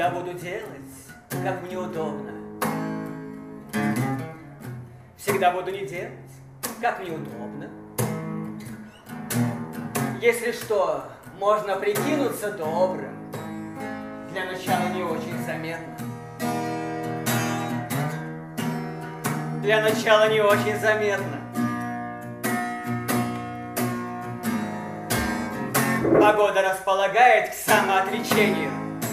Всегда буду делать, как мне удобно. Всегда буду не делать, как мне удобно. Если что, можно прикинуться добрым. Для начала не очень заметно. Для начала не очень заметно. Погода располагает к самоотречению.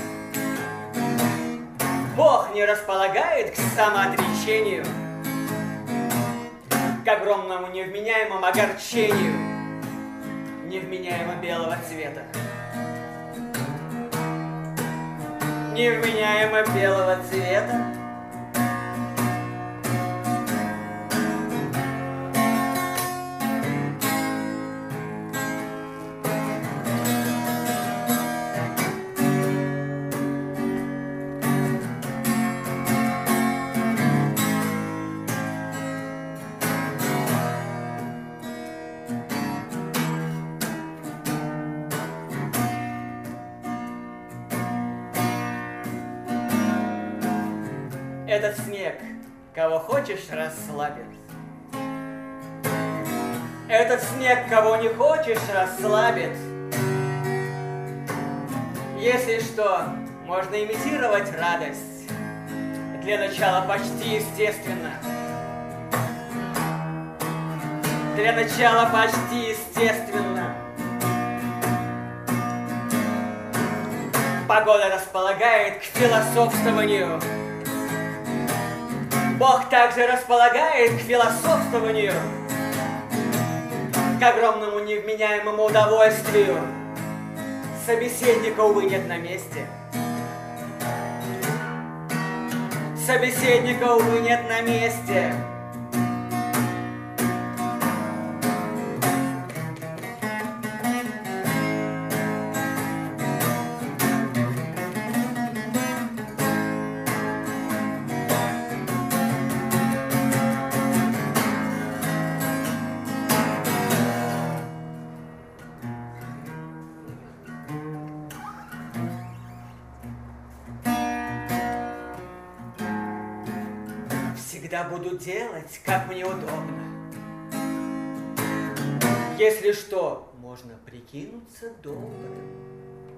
Бог не располагает к самоотречению, к огромному невменяемому огорчению невменяемо белого цвета. Невменяемо белого цвета. Этот снег, кого хочешь, расслабит. Этот снег, кого не хочешь, расслабит. Если что, можно имитировать радость. Для начала почти естественно. Для начала почти естественно. Погода располагает к философствованию. Бог также располагает к философствованию, к огромному невменяемому удовольствию. Собеседника, увы, нет на месте. Собеседника, увы, нет на месте. Всегда буду делать, как мне удобно. Если что, можно прикинуться добрым.